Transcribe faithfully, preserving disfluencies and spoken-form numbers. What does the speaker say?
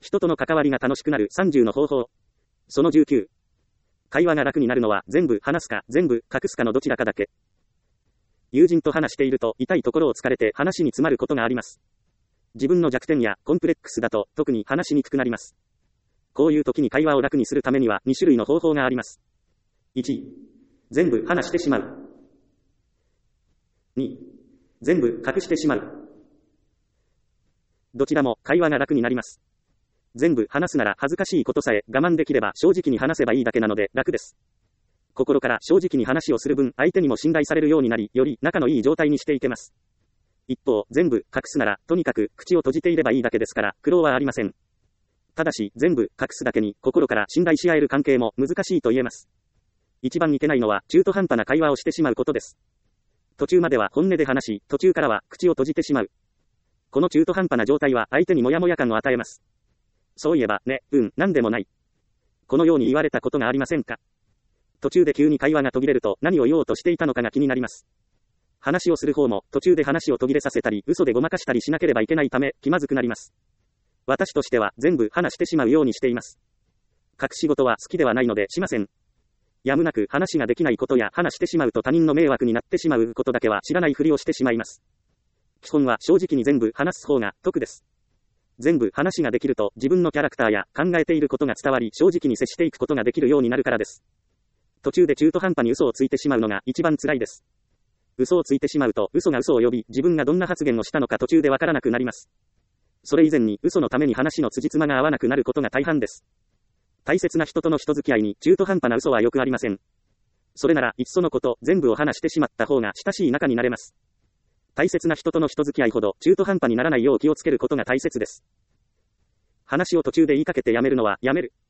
人との関わりが楽しくなるさんじゅうの方法。そのじゅうきゅう。会話が楽になるのは全部話すか全部隠すかのどちらかだけ。友人と話していると痛いところを突かれて話に詰まることがあります。自分の弱点やコンプレックスだと特に話しにくくなります。こういう時に会話を楽にするためにはに種類の方法があります。いち、全部話してしまう。に、全部隠してしまう。どちらも会話が楽になります。全部話すなら恥ずかしいことさえ我慢できれば正直に話せばいいだけなので楽です。心から正直に話をする分相手にも信頼されるようになり、より仲のいい状態にしていけます。一方、全部隠すならとにかく口を閉じていればいいだけですから苦労はありません。ただし全部隠すだけに心から信頼し合える関係も難しいと言えます。一番いけないのは中途半端な会話をしてしまうことです。途中までは本音で話し、途中からは口を閉じてしまう。この中途半端な状態は相手にモヤモヤ感を与えます。そういえば、ね、うん、なんでもない。このように言われたことがありませんか？途中で急に会話が途切れると何を言おうとしていたのかが気になります。話をする方も途中で話を途切れさせたり嘘でごまかしたりしなければいけないため気まずくなります。私としては全部話してしまうようにしています。隠し事は好きではないのでしません。やむなく話ができないことや話してしまうと他人の迷惑になってしまうことだけは知らないふりをしてしまいます。基本は正直に全部話す方が得です。全部話ができると自分のキャラクターや考えていることが伝わり正直に接していくことができるようになるからです。途中で中途半端に嘘をついてしまうのが一番辛いです。嘘をついてしまうと嘘が嘘を呼び自分がどんな発言をしたのか途中でわからなくなります。それ以前に嘘のために話の辻褄が合わなくなることが大半です。大切な人との人付き合いに中途半端な嘘はよくありません。それならいっそのこと全部を話してしまった方が親しい仲になれます。大切な人との人付き合いほど中途半端にならないよう気をつけることが大切です。話を途中で言いかけてやめるのはやめる。